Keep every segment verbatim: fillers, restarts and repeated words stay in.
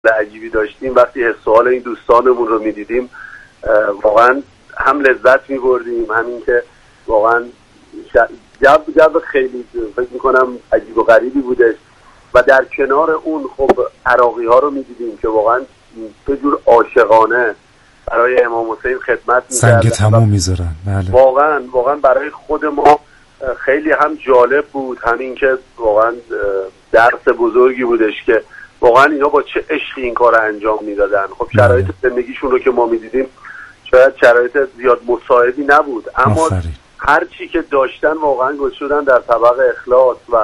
عجیبی داشتیم وقتی حس و حال این دوستانمون رو میدیدیم، واقعا هم لذت میبردیم، همین که واقعا جو جو خیلی فکر میکنم عجیب و غریبی بودش و در کنار اون خب عراقی ها رو میدیدیم که واقعا به جور عاشقانه برای امام حسین خدمت می‌کردن، سنگ تموم میذارن. بله. واقعا واقعا برای خود ما خیلی هم جالب بود، همین که واقعا درس بزرگی بودش که واقعا اینا با چه عشقی این کار انجام میدادن. خب شرایط زندگیشون رو که ما میدیدیم شاید شرایط زیاد مساعدی نبود، اما آفرین. هر چی که داشتن واقعا گذاشتن در طبق اخلاص و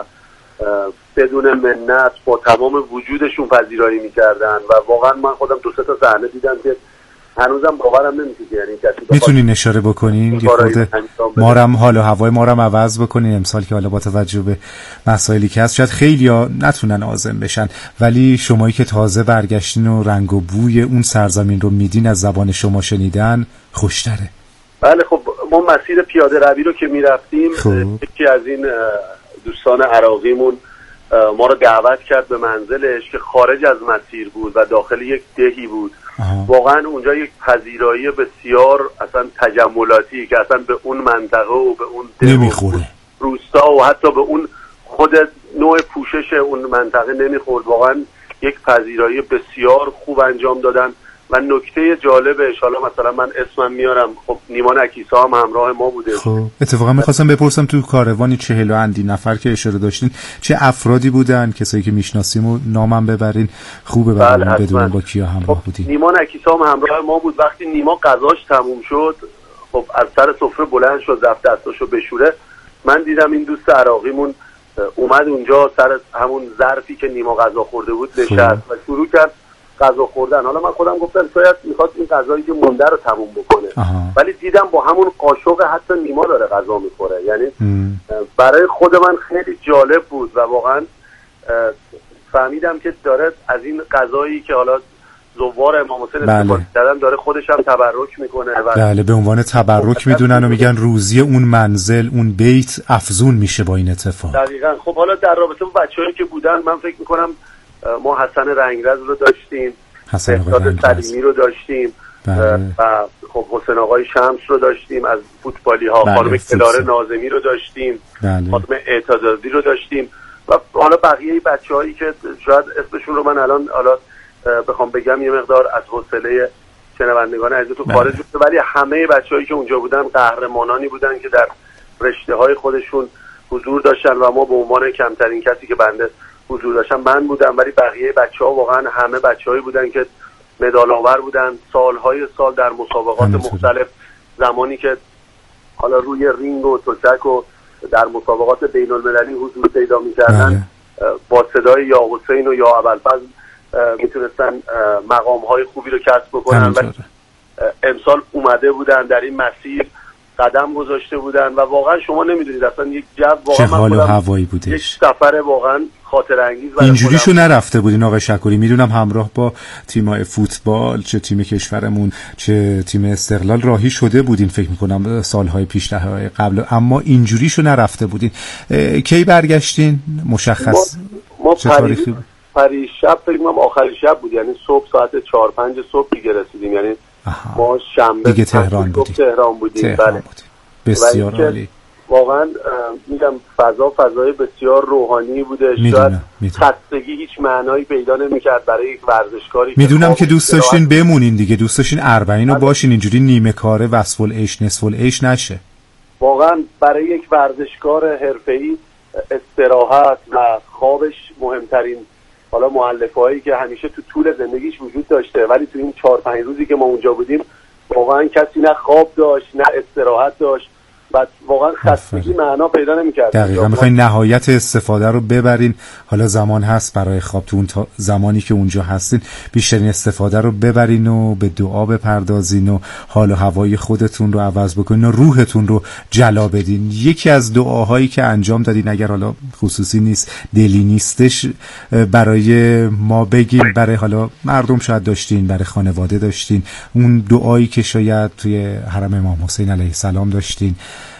بدون منت با تمام وجودشون پذیرایی میکردن و واقعا من خودم دو سه تا صحنه دیدم که هنوزم باورم نمیشه که یعنی کسی میتونین اشاره بکنین یه خورده مارم حال و هوای مارم عوض بکنین امسال که حالا با توجه به مسائلی که هست شاید خیلیا نتونن عازم بشن، ولی شمایی که تازه برگشتین و رنگ و بوی اون سرزمین رو میدین از زبان شما شنیدن خوشتره. بله خب ما مسیر پیاده روی رو که میرفتیم یکی از این دوستان عراقیمون ما رو دعوت کرد به منزلش که خارج از مسیر بود و داخل یک دهی بود. آها. واقعا اونجا یک پذیرایی بسیار اصلا تجملاتی که اصلا به اون منطقه و به اون نمیخوره، روستا و حتی به اون خود نوع پوشش اون منطقه نمیخورد. واقعا یک پذیرایی بسیار خوب انجام دادن و نکته جالبش، حالا مثلا من اسمم میارم، خب نیما نکیسا هم همراه ما بوده. خب اتفاقا میخواستم بپرسم تو کاروانی چهل و اندی نفر که اشاره داشتین چه افرادی بودن، کسایی که میشناسیم و نامم ببرین خوبه برامون بدونیم با کیا همراه بودین. خب نیما نکیسا هم همراه ما بود. وقتی نیما غذاش تموم شد خب از سر سفره بلند شد رفت دستاشو بشوره، من دیدم این دوست عراقیمون اومد اونجا سر همون ظرفی که نیما غذا خورده بود نشست و شروع کرد غذا خوردن. حالا من خودم گفتم شاید میخواد این غذایی که مونده رو تموم بکنه. آها. ولی دیدم با همون قاشق حتی نیما داره غذا میخوره، یعنی ام. برای خود من خیلی جالب بود و واقعا فهمیدم که داره از این غذایی که حالا زوار امام حسین استفاده کردن داره خودش هم تبرک میکنه و بله به عنوان تبرک میدونن و میگن روزی اون منزل اون بیت افزون میشه با این اتفاق. دقیقاً. خب حالا در رابطه با بچه‌هایی که بودن من فکر میکنم ما حسن رنگرز رو داشتیم، حسن سلیمی رو داشتیم بله. و خب حسین آقای شمس رو داشتیم از فوتبالی ها، بله. خانم کلاره نازمی رو داشتیم، بله. خانم اعتزازی رو داشتیم و حالا بقیه بچه‌هایی که شاید اسمشون رو من الان حالا بخوام بگم یه مقدار از حوصله شنوندگان عزیز تو خارج بشه، ولی همه بچه‌هایی که اونجا بودن قهرمانانی بودن که در رشته‌های خودشون حضور داشتن و ما به عنوان کمترین کسی که بنده حضور داشتن من بودم، ولی بقیه بچه‌ها واقعا همه بچه‌هایی بودن که مدال آور بودن سالهای سال در مسابقات مختلف، زمانی که حالا روی رینگ و توچک و در مسابقات بین‌المللی حضور پیدا می‌کردن با صدای یا حسین و یا ابوالفضل میتونستن مقام‌های خوبی رو کسب بکنن و امسال اومده بودن در این مسیر قدم گذاشته بودن و واقعا شما نمیدونید اصلا یک جو واقعا چه حال و هوایی بودش، یک سفر واقعا خاطر انگیز. اینجوریشو نرفته بودین آقای شکوری، میدونم همراه با تیم‌های فوتبال چه تیم کشورمون چه تیم استقلال راهی شده بودین فکر میکنم سالهای پیش دهه‌های قبل، اما اینجوریشو نرفته بودین. کی برگشتین مشخص؟ ما, ما تاریخی پری شب فکر کنم آخری شب بود، یعنی صبح ساعت چهار پنج صبح دیگه رسیدیم، یعنی آها. ما شنبه دیگه تهران بودیم. تهران بودیم. تهران بله. بودیم. بسیار عالی. واقعا میگم فضا فضای بسیار روحانی بوده. شاید خستگی هیچ معنایی پیدا نمی‌کرد برای یک ورزشکاری. میدونم که دوست داشتین بمونین دیگه، دوست داشتین اربعین رو باشین، اینجوری نیمه کاره وصف العیش نصف العیش نشه. واقعا برای یک ورزشکار حرفه‌ای استراحت و خوابش مهمترین حالا مؤلفه‌هایی که همیشه تو طول زندگیش وجود داشته، ولی تو این چهار پنج روزی که ما اونجا بودیم واقعا کسی نه خواب داشت نه استراحت داشت و واقعا خستگی معنا پیدا نمی‌کرد. دقیقاً می‌خواین نهایت استفاده رو ببرین، حالا زمان هست برای خواب، تو اون زمانی که اونجا هستین بیشترین استفاده رو ببرین و به دعا بپردازین و حال و هوای خودتون رو عوض بکنین و روحتون رو جلا بدین. یکی از دعاهایی که انجام دادین اگر حالا خصوصی نیست دلی نیستش برای ما بگین، برای حالا مردم شاید داشتین، برای خانواده داشتین، اون دعایی که شاید توی حرم امام حسین علیه السلام داشتین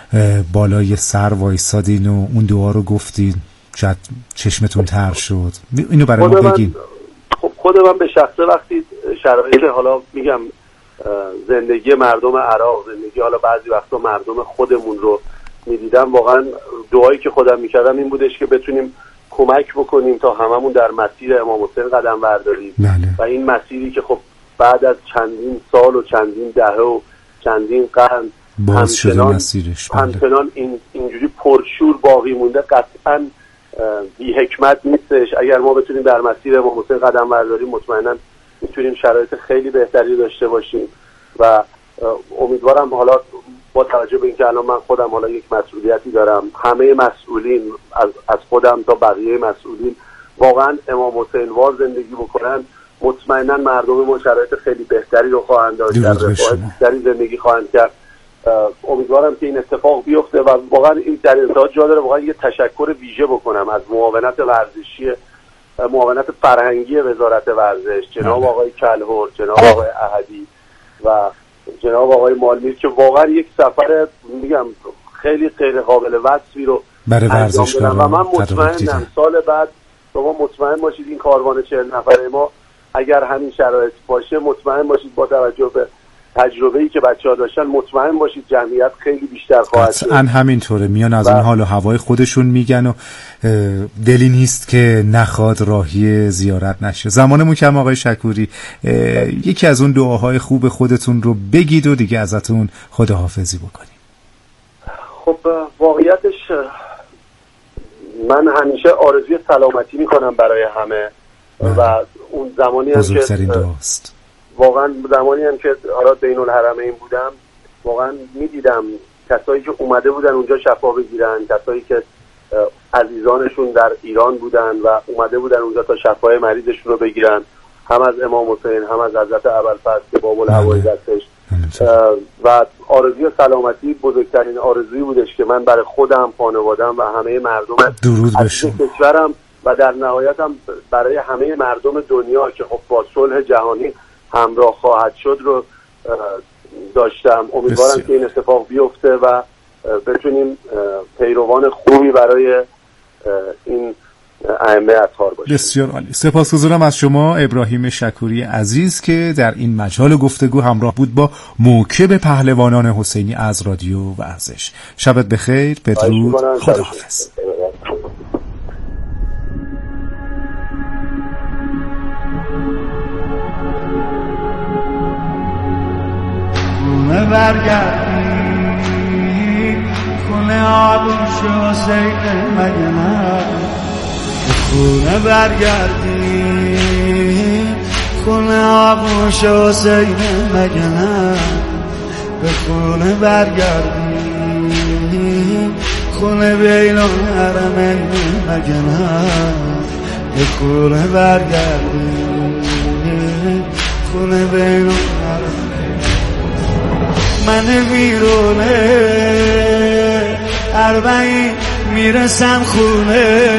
بالای سر وایسادین و اون دعا رو گفتین، شاید چشمتون تر شد، اینو برای ما بگین. خب خود من به شخصه وقتی شرایط حالا میگم زندگی مردم عراق، زندگی حالا بعضی وقتا مردم خودمون رو میدیدم، واقعا دعایی که خودم میکردم این بودش که بتونیم کمک بکنیم تا هممون در مسیر امام حسین قدم برداریم. بله. و این مسیری که خب بعد از چندین سال و چندین دهه و چندین قرن باز شده مسیرش، بله. همچنان این اینجوری پرشور باقی مونده، قطعا بی حکمت نیستش. اگر ما بتونیم در مسیر امام حسین قدم برداریم مطمئنا میتونیم شرایط خیلی بهتری داشته باشیم و امیدوارم حالا با توجه به اینکه الان من خودم حالا یک مسئولیتی دارم، همه مسئولین از از خودم تا بقیه مسئولین واقعا امام حسین وار زندگی بکنن، مطمئنا مردم ما شرایط خیلی بهتری رو خواهند داشت، در رفاه بهتری زندگی خواهند کرد. امیدوارم که این اتفاق بیفته و واقعا این در انتها جا داره واقعا یه تشکر ویژه بکنم از معاونت ورزشی، معاونت فرهنگی وزارت ورزش، جناب آقای کلهر، جناب آقای احدی و جناب آقای مالمیر که واقعا یک سفر میگم خیلی غیر قابل وصفی رو برای ورزش دادن و من مطمئنم سال بعد شما مطمئن باشید این کاروان چهل نفره ما اگر همین شرایط باشه، مطمئن باشید با توجه به تجربه‌ای که بچه‌ها داشتن، مطمئن باشید جمعیت خیلی بیشتر خواهد شد. قطعاً همینطوره، میان از اون حال و هوای خودشون میگن و دلی نیست که نخواد راهی زیارت نشه. زمانمون کم آقای شکوری، یکی از اون دعاهای خوب خودتون رو بگید و دیگه ازتون خداحافظی بکنیم. خب واقعیتش من همیشه آرزوی سلامتی میکنم برای همه و اون زمانی هم بزرگترین دعاست. واقعا زمانی هم که حالا بین الحرمین بودم واقعا میدیدم کسایی که اومده بودن اونجا شفا بگیرن، کسایی که عزیزانشون در ایران بودن و اومده بودن اونجا تا شفای مریضشون رو بگیرن، هم از امام حسین هم از حضرت ابوالفضل که باب الهوای دستش، و آرزوی سلامتی بزرگترین آرزویی بودش که من برای خودم، خانوادم و همه مردم از کشورم و در نهایت هم برای همه مردم دنیا که خب با صلح جهانی همراه خواهد شد رو داشتم. امیدوارم که این اتفاق بیفته و بتونیم پیروان خوبی برای این ائمه اطهار باشیم. بسیار عالی. سپاسگزارم از شما ابراهیم شکوری عزیز که در این مجال گفتگو همراه بود با موکب پهلوانان حسینی از رادیو ورزش. شبت بخیر، بدرود، خداحافظ. برگردی خونه آبوش حسین مگه نه، خونه برگردی خونه آبوش حسین مگه نه، به خونه برگردی خونه بین الحرمین مگه نه، به خونه برگردی خونه بین الحرمین. من ویرونه اربعین میرسم خونه،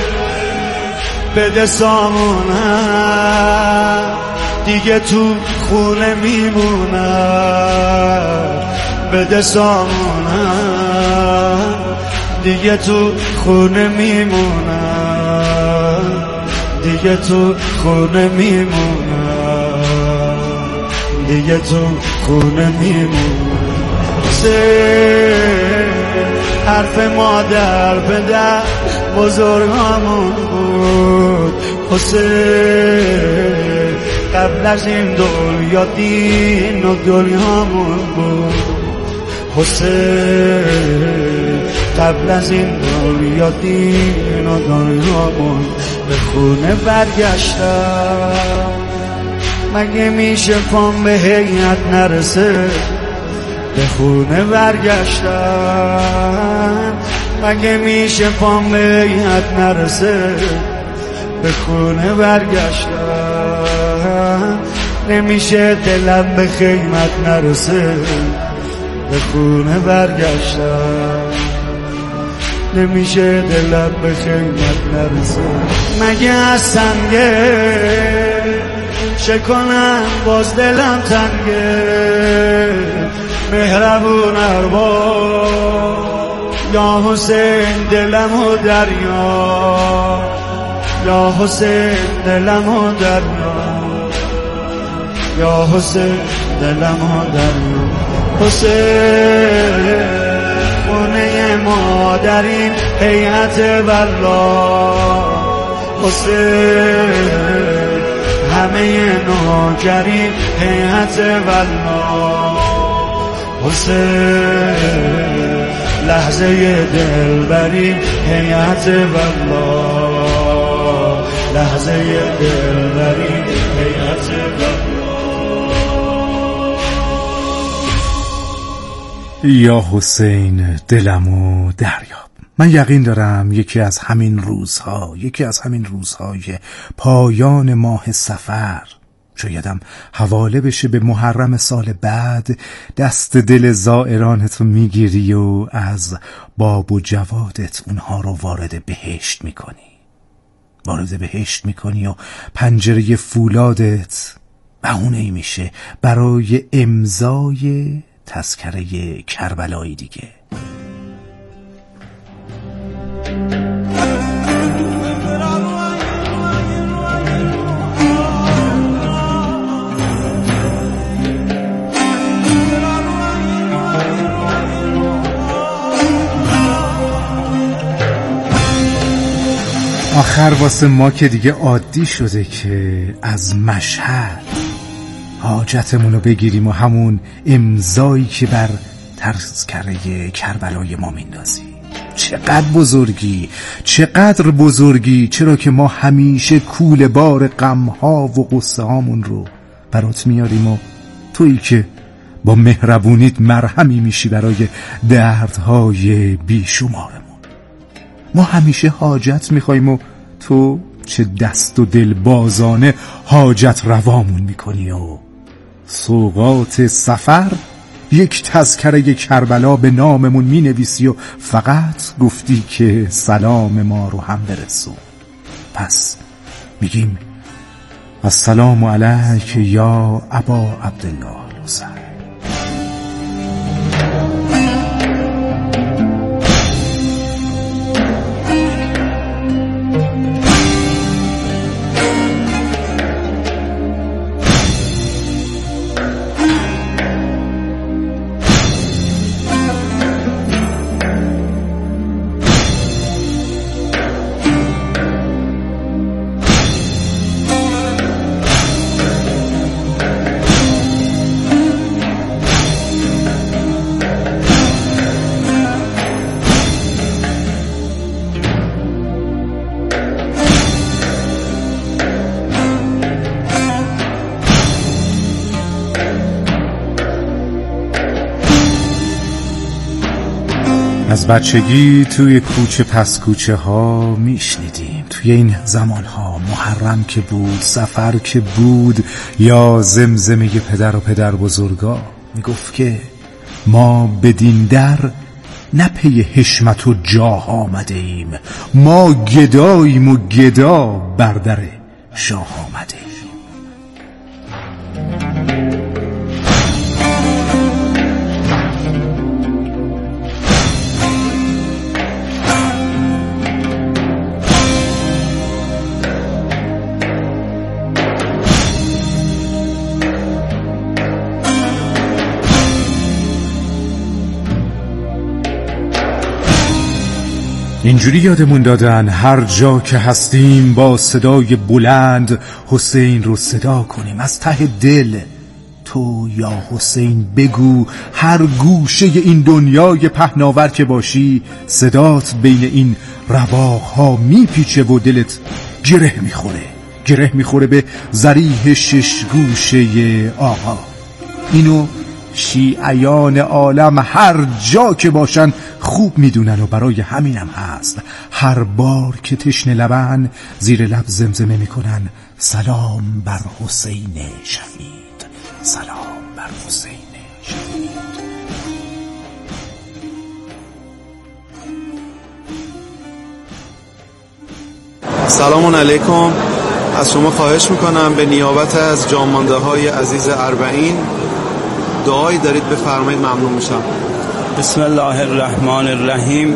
بده سامونم دیگه تو خونه میمونم، بده سامونم دیگه تو خونه میمونم، دیگه تو خونه میمونم، دیگه تو خونه میمونم. حرف مادر پدر بزرگامون بود حسین، قبل از این دنیا دین و دنیامون بود حسین، قبل از این دنیا دین و دنیامون. به خونه برگشتم مگه میشه پام به هیئت نرسه، به خونه برگشتم مگه میشه پام به هیئت نرسه، به خونه برگشتم نمیشه دلم به خیمت نرسه، به خونه برگشتم نمیشه دلم به خیمت نرسه. مگه از سنگه شکنم باز دلم تنگه، مهربون اربا یا حسین دلم و دریا، یا حسین دلم و دریا. یا حسین دلم دریا حسین خونه ما در این هیئت والله حسین همه نوکریم هیئت والله حسین لحظه دل بریم هیئت والله لحظه دل بریم هیئت والله یا حسین دلمو دریاب. من یقین دارم یکی از همین روزها یکی از همین روزهای پایان ماه صفر شایدم حواله بشه به محرم سال بعد دست دل زائرانتو میگیری و از باب و جوادت اونها رو وارد بهشت میکنی وارد بهشت میکنی و پنجره فولادت بهونه‌ای میشه برای امضای تذکره کربلایی دیگه. آخر واسه ما که دیگه عادی شده که از مشهد حاجتمونو بگیریم و همون امضایی که بر تذکره کربلای ما میندازی. چقدر بزرگی چقدر بزرگی چرا که ما همیشه کوله بار غم‌ها و غصه هامون رو برات میاریم و تویی که با مهربونیت مرهمی میشی برای دردهای بیشمارمون. ما همیشه حاجت میخواییم و تو چه دست و دل بازانه حاجت روامون میکنی و سوغات سفر یک تذکره کربلا به ناممون مینویسی و فقط گفتی که سلام ما رو هم برسون. پس میگیم السلام علیک یا ابا عبدالله الحسین. از بچگی توی کوچه پس کوچه ها میشنیدیم توی این زمان ها محرم که بود صفر که بود یا زمزمه پدر و پدر بزرگا میگفت که ما بدین در نه پی حشمت و جاه آمده ایم ما گداییم و گدا بر در شاه آمده ایم. اینجوری یادمون دادن هر جا که هستیم با صدای بلند حسین رو صدا کنیم از ته دل. تو یا حسین بگو هر گوشه این دنیای پهناور که باشی صدات بین این رواقها میپیچه و دلت گره میخوره گره میخوره به ضریح شش گوشه آقا. اینو شیعیان عالم هر جا که باشن خوب میدونن و برای همینم هست هر بار که تشنه لبن زیر لب زمزمه میکنن سلام بر حسین شهید سلام بر حسین شهید. سلام علیکم. از شما خواهش میکنم به نیابت از جامانده های عزیز اربعین دعایی دارید بفرمایید ممنون میشم. بسم الله الرحمن الرحیم.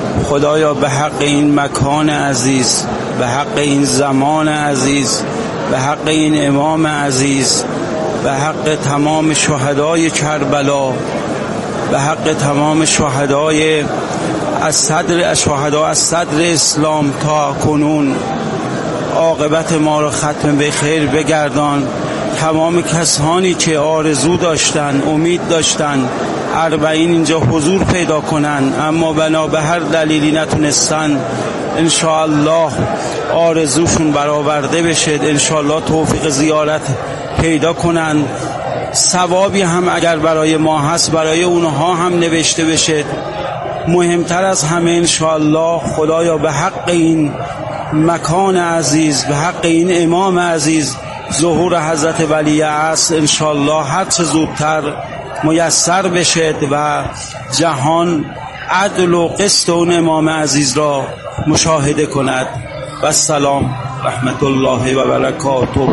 خدایا به حق این مکان عزیز به حق این زمان عزیز به حق این امام عزیز، به حق تمام شهدای کربلا، به حق تمام شهدای از صدر شهدا از صدر اسلام تا کنون، عاقبت ما را ختم به خیر بگردان. تمام کسانی که آرزو داشتن، امید داشتن اربعین اینجا حضور پیدا کنن اما بنا به هر دلیلی نتونستن، انشاءالله آرزوشون برآورده بشه، انشاءالله توفیق زیارت پیدا کنن. ثوابی هم اگر برای ما هست برای اونها هم نوشته بشه. مهمتر از همه انشاءالله خدایا به حق این مکان عزیز، به حق این امام عزیز، ظهور حضرت ولی عصر انشاءالله هر چه زودتر میسر بشه و جهان عدل و قسط اون امام عزیز را مشاهده کند. و السلام رحمت الله و برکاته.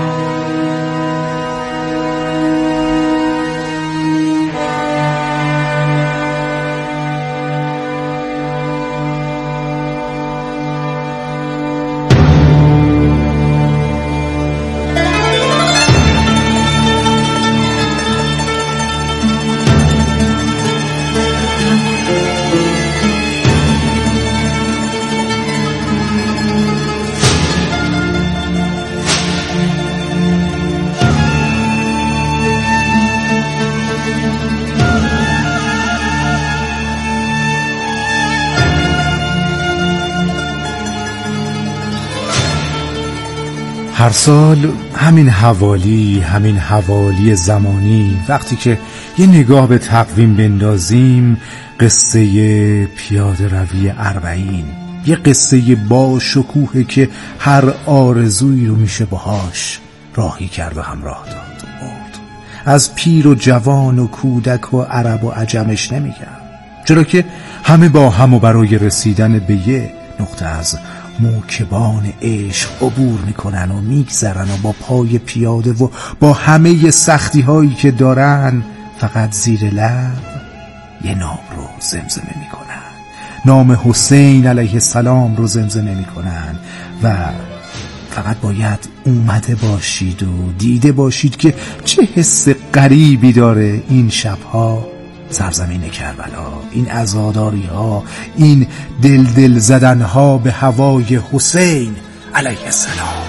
هر سال همین حوالی همین حوالی زمانی وقتی که یه نگاه به تقویم بندازیم، قصه پیاده روی اربعین یه قصه با شکوهه که هر آرزویی رو میشه باهاش راهی کرد و همراه داد و برد. از پیر و جوان و کودک و عرب و عجمش نمیگم، چرا که همه با هم و برای رسیدن به یه نقطه از موکبان عشق عبور میکنن و میگذرن و با پای پیاده و با همه سختی هایی که دارن فقط زیر لب یه نام رو زمزمه میکنن، نام حسین علیه السلام رو زمزمه میکنن و فقط باید اومده باشید و دیده باشید که چه حس غریبی داره این شبها سرزمین کربلا، این عزاداری ها، این دل دل زدن ها به هوای حسین علیه السلام.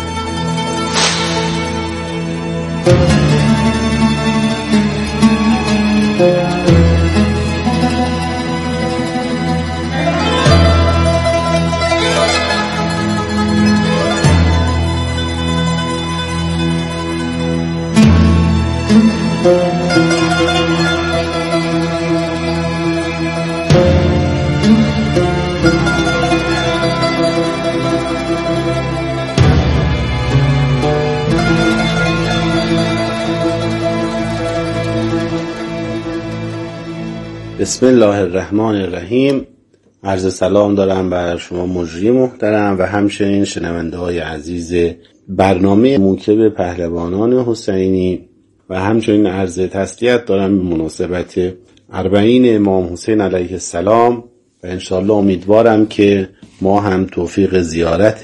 بسم الله الرحمن الرحیم. عرض سلام دارم بر شما مجری محترم و همچنین شنونده های عزیز برنامه موکب پهلوانان حسینی و همچنین عرض تسلیت دارم به مناسبت اربعین امام حسین علیه السلام و انشاءالله امیدوارم که ما هم توفیق زیارت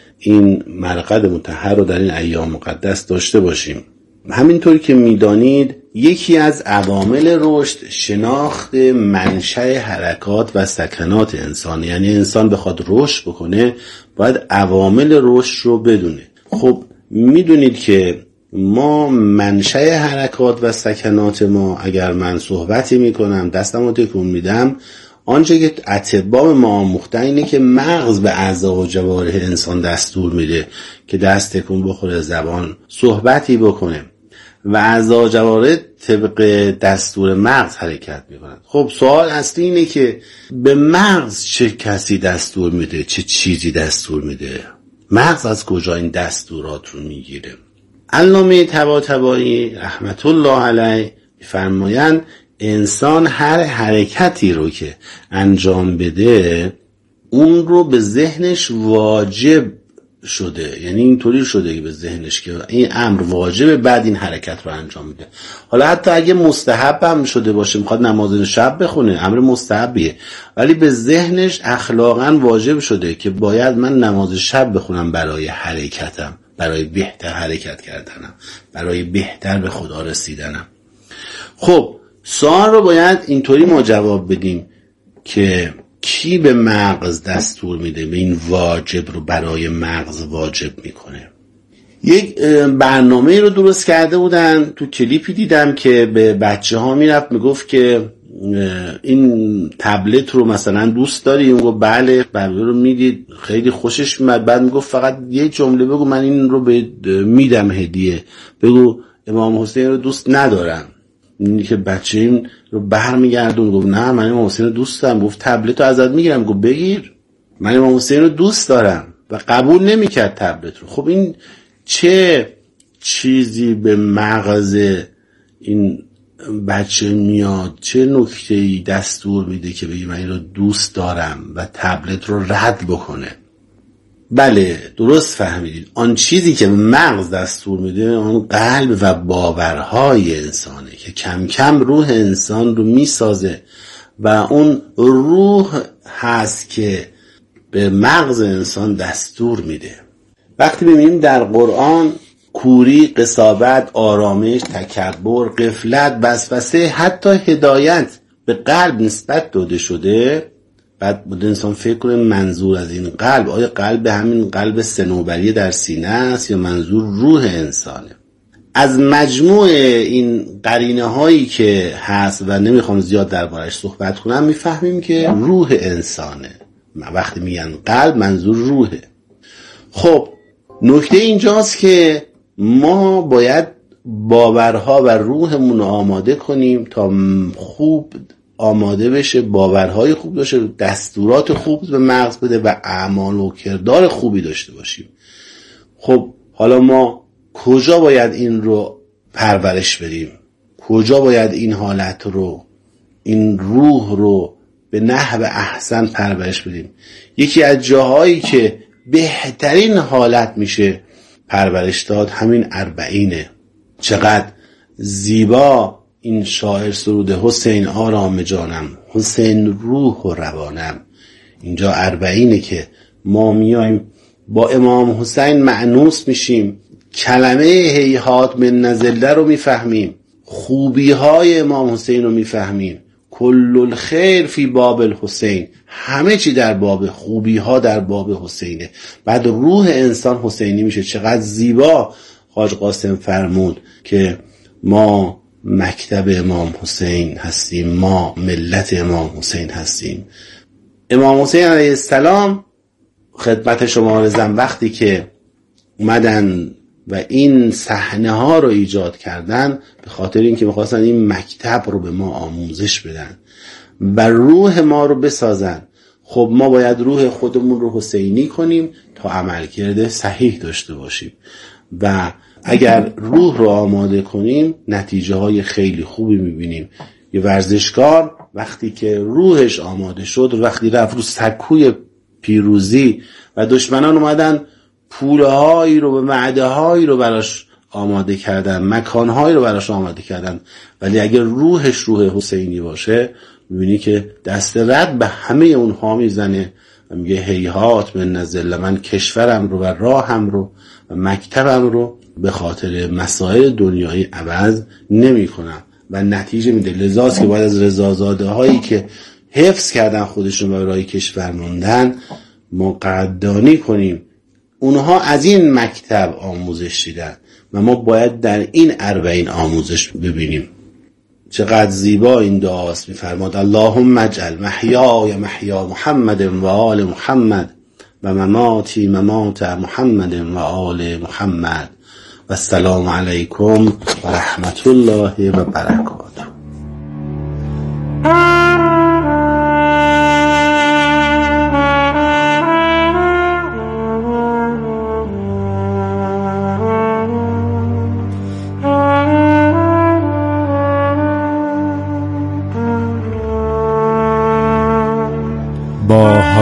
این مرقد مطهر رو در این ایام مقدس داشته باشیم. همینطور که میدانید یکی از عوامل رشد شناخت منشأ حرکات و سکنات انسان، یعنی انسان بخواد رشد بکنه باید عوامل رشد رو بدونه. خب میدونید که ما منشأ حرکات و سکنات ما، اگر من صحبتی میکنم دستمو تکون میدم، آنچه که اطباء ما آموختن اینه که مغز به اعضا و جوارح انسان دستور میده که دست تکون بخوره، زبان صحبتی بکنه و اعضا و جوارح طبق دستور مغز حرکت میکنن. خب سوال اصلی اینه که به مغز چه کسی دستور میده، چه چیزی دستور میده؟ مغز از کجا این دستورات رو میگیره؟ علامه طباطبایی رحمت الله علیه میفرمایند انسان هر حرکتی رو که انجام بده اون رو به ذهنش واجب شده، یعنی اینطوری شده که به ذهنش که این امر واجبه، بعد این حرکت رو انجام میده. حالا حتی اگه مستحب هم شده باشه، میخواد نماز شب بخونه، امر مستحبیه، ولی به ذهنش اخلاقا واجب شده که باید من نماز شب بخونم برای حرکتم. برای بهتر حرکت کردنم، برای بهتر به خدا رسیدنم. خب سوال رو باید اینطوری ما جواب بدیم که کی به مغز دستور میده به این واجب رو برای مغز واجب میکنه؟ یک برنامه رو درست کرده بودن، تو کلیپی دیدم که به بچه ها میرفت میگفت که این تبلت رو مثلا دوست داری؟ اون گفت بله. بله رو میدید، خیلی خوشش میاد. بعد میگفت فقط یه جمله بگو من این رو به میدم هدیه، بگو امام حسین رو دوست ندارم. اینی که بچه این رو برمیگردون گفت نه من امام حسین رو دوست دارم. گفت تبلت رو ازت میگیرم. گفت بگیر، من امام حسین رو دوست دارم. و قبول نمیکرد تبلت رو. خب این چه چیزی به مغز این بچه میاد، چه نکته‌ای دستور میده که بگی من این رو دوست دارم و تبلت رو رد بکنه؟ بله درست فهمیدید، آن چیزی که مغز دستور میده آن قلب و باورهای انسانه که کم کم روح انسان رو میسازه و اون روح هست که به مغز انسان دستور میده. وقتی ببینیم در قرآن کوری، قساوت، آرامش، تکبر، غفلت، وسوسه، حتی هدایت به قلب نسبت داده شده، بعد بود انسان فکر کنه منظور از این قلب آیا قلب همین قلب صنوبری در سینه است یا منظور روح انسانه؟ از مجموع این قرینه هایی که هست و نمیخوام زیاد دربارش صحبت کنم میفهمیم که روح انسانه. وقتی میگن قلب منظور روحه. خب نکته اینجاست که ما باید باورها و روحمون رو آماده کنیم تا خوب آماده بشه، باورهای خوب داشته، دستورات خوب به مغز بده و اعمال و کردار خوبی داشته باشیم. خب حالا ما کجا باید این رو پرورش بدیم؟ کجا باید این حالت رو، این روح رو به نحو احسن پرورش بدیم؟ یکی از جاهایی که بهترین حالت میشه پرورش داد همین اربعینه. چقدر زیبا این شاعر سروده حسین آرام جانم، حسین روح و روانم. اینجا اربعینه که ما میایم با امام حسین مأنوس میشیم، کلمه هیهات من نزله رو میفهمیم، خوبی های امام حسین رو میفهمیم. کل الخیر فی باب الحسین، همه چی در باب خوبی ها در باب حسینه. بعد روح انسان حسینی میشه. چقدر زیبا حاج قاسم فرمود که ما مکتب امام حسین هستیم، ما ملت امام حسین هستیم. امام حسین علیه السلام خدمت شما رسیدم وقتی که اومدن و این صحنه ها رو ایجاد کردن به خاطر اینکه می‌خواستن این مکتب رو به ما آموزش بدن و روح ما رو بسازن. خب ما باید روح خودمون رو حسینی کنیم تا عملکرد صحیح داشته باشیم و اگر روح رو آماده کنیم نتیجه های خیلی خوبی میبینیم. یه ورزشکار وقتی که روحش آماده شد، وقتی رفت رو سکوی پیروزی و دشمنان اومدن پوله هایی رو به معده هایی رو براش آماده کردن، مکان هایی رو براش آماده کردن، ولی اگر روحش روح حسینی باشه میبینی که دست رد به همه اونها میزنه و میگه هیهات من نزله، من کشورم رو و راهم رو و مکتبم رو به خاطر مسائل دنیایی عوض نمی کنم و نتیجه میده. لذاست که باید از رضازاده هایی که حفظ کردن خودشون و برای کشور موندن ما قدردانی کنیم. اونها از این مکتب آموزش دیدن و ما باید در این اربعین آموزش ببینیم. چقدر زیبا این دعاست. میفرماد اللهم اجعل محیای محیا محمد و آل محمد و مماتی ممات محمد و آل محمد و السلام علیکم و رحمت الله و برکاته.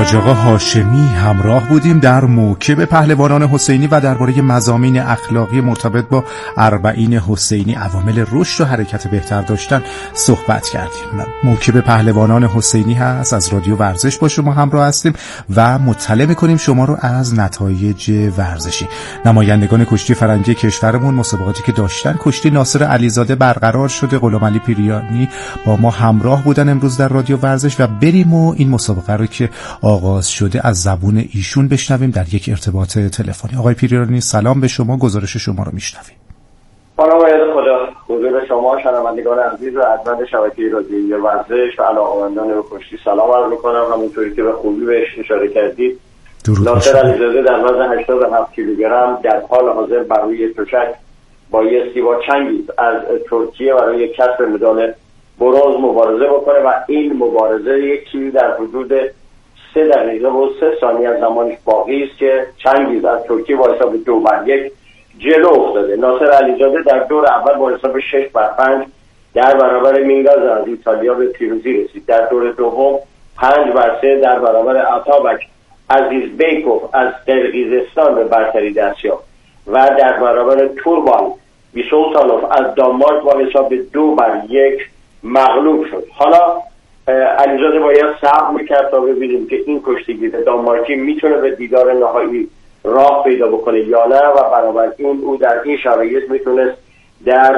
حاج آقا هاشمی همراه بودیم در موکب پهلوانان حسینی و درباره مضامین اخلاقی مرتبط با اربعین حسینی، عوامل رشد و حرکت بهتر داشتن صحبت کردیم. موکب پهلوانان حسینی هست، از رادیو ورزش با شما همراه هستیم و مطلع می‌کنیم شما رو از نتایج ورزشی. نمایندگان کشتی فرنگی کشورمون مسابقاتی که داشتن، کشتی ناصر علیزاده برقرار شده. غلام علی پیریانی با ما همراه بودن امروز در رادیو ورزش و بریم و این مسابقه رو که آغاز شده از زبون ایشون بشنویم در یک ارتباط تلفنی. آقای پیریانی سلام به شما، گزارش شما رو میشنویم. سلام باید خدا حضور شما شنوندگان عزیز و عزیز شبکه رادیویی ورزش و علاقه‌مندان به کشتی سلام عرض می‌کنم. همونطوری که به خوبی بهش اشاره کردید، ناصر علیزاده در وزن هشتاد و هفت کیلوگرم در حال حاضر بر روی تشک بایستی با چنگیز از ترکیه برای کسب مدال برنز مبارزه بکنه و این مبارزه یکی در حدود سه دقیقه و سه ثانیه از زمانش باقی است که چنگیز از ترکیه با حساب دو بر یک جلو افتاده. ناصر علیزاده در دور اول با حساب شش بر پنج در برابر مینگاز از ایتالیا به پیروزی رسید. در دور دوم پنج بر سه در برابر آتابک عزیز بیکوف از قرقیزستان به برتری دست یافت و در برابر توربان بیسولتانوف از دانمارک با حساب دو بر یک مغلوب شد. حالا علیزاده باید صبر میکرد تا ببینیم که این کشتیگیر دانمارکی میتونه به دیدار نهایی راه پیدا بکنه یا نه و بنابراین او در این شرایط میتونست در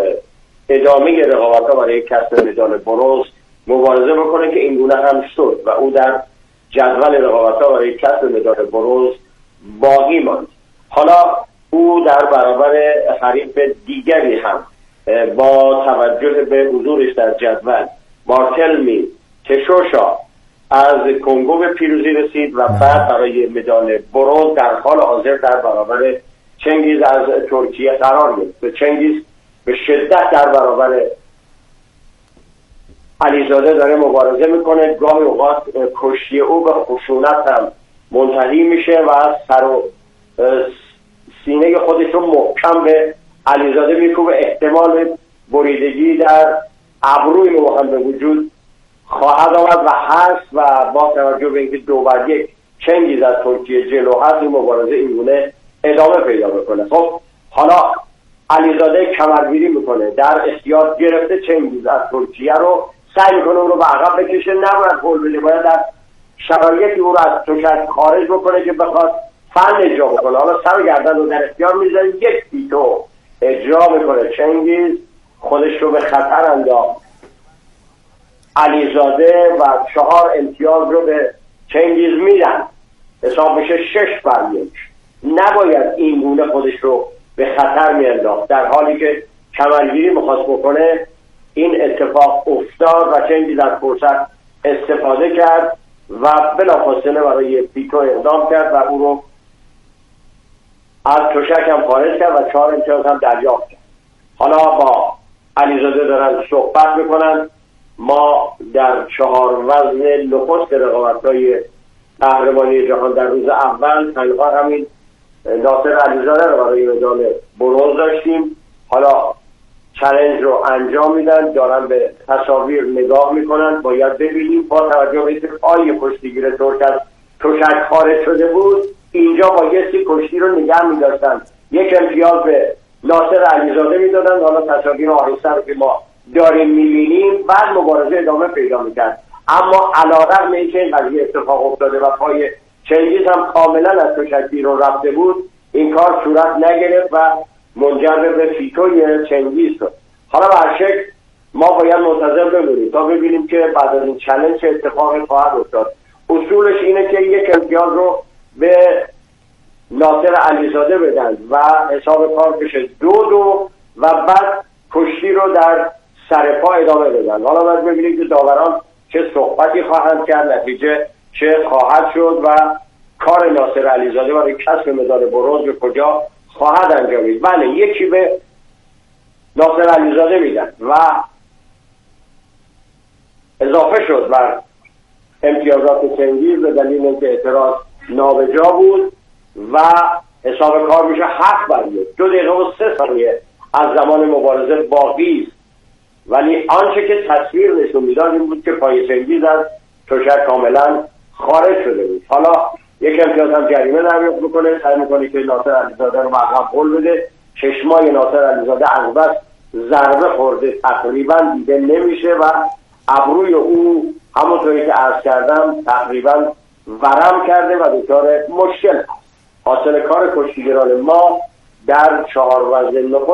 ادامه رقابت‌ها برای کسب مدال برنز مبارزه بکنه که این گونه هم شد و او در جدول رقابت‌ها برای کسب مدال برنز باقی ماند. حالا او در برابر حریف دیگری هم با توجه به حضورش در جدول مارتلمی تشوشا از کنگو به پیروزی رسید و بعد برای مدال برنز در حال حاضر در برابر چنگیز از ترکیه قرار گرفت. چنگیز به شدت در برابر علیزاده داره مبارزه میکنه، گاهی اوقات کشتی او به خشونت هم منتهی میشه و سر و سینه خودش رو محکم به علیزاده میکوبه. احتمال بریدگی در ابروی او هم به وجود خواهد آمد و هست و با توجه به اینکه دو بر یک چنگیز از ترکیه جلو هست این مبارزه اینگونه ادامه پیدا بکنه. خب حالا علیزاده کمرگیری میکنه، در احتیاط گرفته چنگیز از ترکیه رو سعی میکنه اون رو به عقب بکشه، نباید گل بده، باید در شرایطی او رو از تشک خارج بکنه که بخواد فن اجرا بکنه. حالا سر گردن رو در اختیار میذاره، یک پیتو اجرا میکنه، چنگیز خودش رو به خطر انداخت. علیزاده و چهار امتیاز رو به چنگیز میدن، حساب میشه شش بر یک. نباید این گونه خودش رو به خطر میانداخت، در حالی که کمرگیری میخواست بکنه این اتفاق افتاد و چنگیز از فرصت استفاده کرد و بلافاصله برای پیتو اقدام کرد و او رو از تشک هم خارج کرد و چهار امتیاز هم دریافت کرد. حالا با علیزاده دارن صحبت میکنن. ما در چهار وزن نخست رقابت‌های قهرمانی جهان در روز اول تنها همین ناصر علیزاده رو برای مدال برنز داشتیم. حالا چالش رو انجام میدن، دارن به تصاویر نگاه میکنن. باید ببینیم با توجه به اینکه پای کشتیگیر ترک از تشک خارج شده بود، اینجا بایستی کشتی رو نگه میداشتن، یک امتیاز به ناصر علیزاده میدادن. حالا تصاویر آهسته رو که ما داریم میبینیم، بعد مبارزه ادامه پیدا میکرد. اما علیرغم اینکه این قضیه اتفاق افتاده و پای چنگیز هم کاملا از تشک بیرون رفته بود، این کار صورت نگرفت و منجر به فیتوی چنگیز شد. حالا به هر شکل ما باید منتظر بمونیم تا ببینیم که بعد از این چالش چه اتفاقی خواهد افتاد. اصولش اینه که یک امتیاز رو به ناصر علیزاده بدن و حساب کار بشه دو دو و بعد کشتی رو در سرپا ادامه بدن. حالا باید ببینیم که داوران چه صحبتی خواهند کرد، نتیجه چه خواهد شد و کار ناصر علیزاده برای کسب مدال برنز به کجا خواهد انجامید. بله، یکی به ناصر علیزاده میدن و اضافه شد بر امتیازات چنگیز به دلیل اینکه اعتراض نابجا بود و حساب کار میشه هفت بر یک. دو دقیقه و سه ثانیه از زمان مبارزه باقی است، ولی آنچه که تصویر نشون میداد این بود که پای چنگیز از تشک کاملا خارج شده بود. حالا یک امتیاز هم جریمه دریافت بکنه، سعی میکنه که ناصر علیزاده رو مقام قول بده. چشمای ناصر علیزاده از بس ضربه خورده تقریبا دیده نمیشه و ابروی او همونطوری که عرض کردم تقریبا ورم کرده و دچار مشکل هست. حاصل کار کشتیگران ما در چهار وزن نخست